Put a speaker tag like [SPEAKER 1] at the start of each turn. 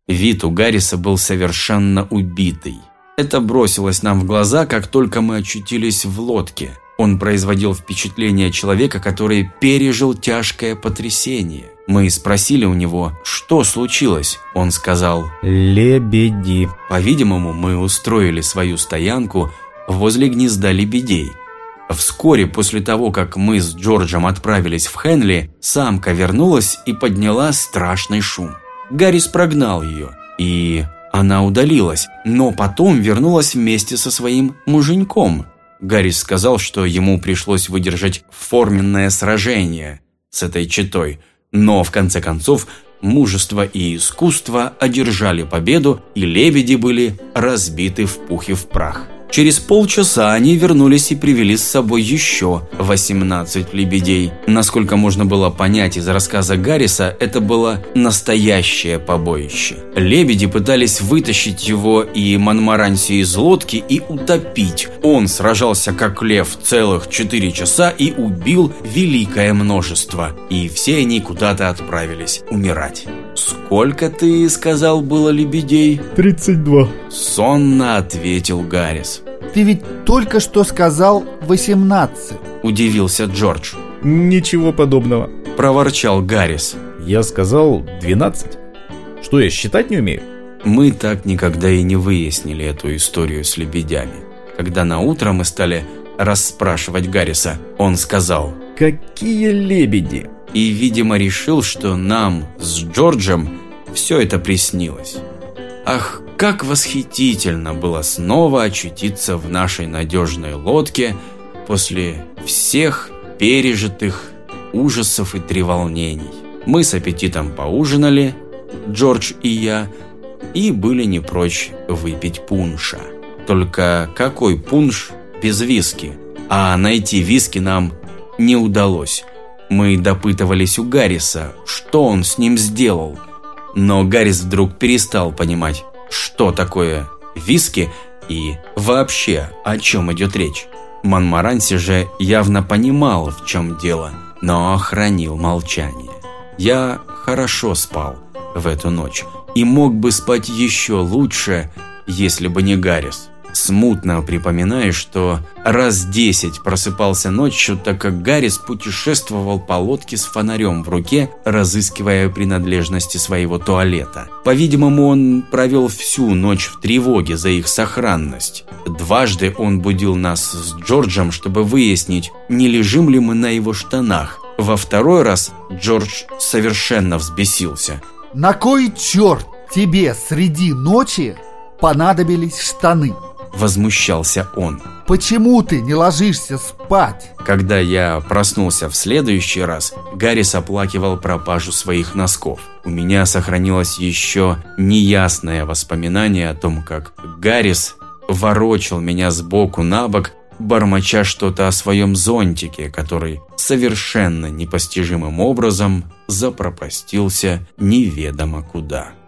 [SPEAKER 1] Вид у Гарриса был совершенно убитый. Это бросилось нам в глаза, как только мы очутились в лодке. Он производил впечатление человека, который пережил тяжкое потрясение. Мы спросили у него, что случилось. Он сказал:
[SPEAKER 2] «Лебеди».
[SPEAKER 1] По-видимому, мы устроили свою стоянку возле гнезда лебедей. Вскоре после того, как мы с Джорджем отправились в Хенли, самка вернулась и подняла страшный шум. Гаррис прогнал ее, и она удалилась, но потом вернулась вместе со своим муженьком. Гаррис сказал, что ему пришлось выдержать форменное сражение с этой четой, но в конце концов мужество и искусство одержали победу, и лебеди были разбиты в пух и в прах. Через полчаса они вернулись и привели с собой еще 18 лебедей. Насколько можно было понять из рассказа Гарриса, это было настоящее побоище. Лебеди пытались вытащить его и Монмаранси из лодки и утопить. Он сражался как лев целых 4 часа и убил великое множество. И все они куда-то отправились умирать. «Сколько, ты сказал, было лебедей?»
[SPEAKER 2] 32.
[SPEAKER 1] Сонно ответил Гаррис.
[SPEAKER 3] Ты ведь только что сказал 18.
[SPEAKER 1] Удивился Джордж.
[SPEAKER 2] Ничего подобного.
[SPEAKER 1] Проворчал Гаррис.
[SPEAKER 2] Я сказал 12. Что, я считать не умею?
[SPEAKER 1] Мы так никогда и не выяснили эту историю с лебедями. Когда наутро мы стали расспрашивать Гарриса, он сказал:
[SPEAKER 2] «Какие лебеди?»
[SPEAKER 1] И, видимо, решил, что нам с Джорджем все это приснилось. Ах, как восхитительно было снова очутиться в нашей надежной лодке после всех пережитых ужасов и треволнений. Мы с аппетитом поужинали, Джордж и я, и были не прочь выпить пунша. Только какой пунш без виски? А найти виски нам не удалось. Мы допытывались у Гарриса, что он с ним сделал. Но Гаррис вдруг перестал понимать, что такое виски и вообще о чем идет речь. Монмаранси же явно понимал, в чем дело, но хранил молчание. Я хорошо спал в эту ночь и мог бы спать еще лучше, если бы не Гаррис. Смутно припоминаю, что раз 10 просыпался ночью, так как Гаррис путешествовал по лодке с фонарем в руке, разыскивая принадлежности своего туалета. По-видимому, он провел всю ночь в тревоге за их сохранность. Дважды он будил нас с Джорджем, чтобы выяснить, не лежим ли мы на его штанах. Во второй раз Джордж совершенно взбесился.
[SPEAKER 3] На кой черт тебе среди ночи понадобились штаны?
[SPEAKER 1] Возмущался он.
[SPEAKER 3] Почему ты не ложишься спать?
[SPEAKER 1] Когда я проснулся в следующий раз, Гаррис оплакивал пропажу своих носков. У меня сохранилось еще неясное воспоминание о том, как Гаррис ворочал меня сбоку на бок, бормоча что-то о своем зонтике, который совершенно непостижимым образом запропастился неведомо куда.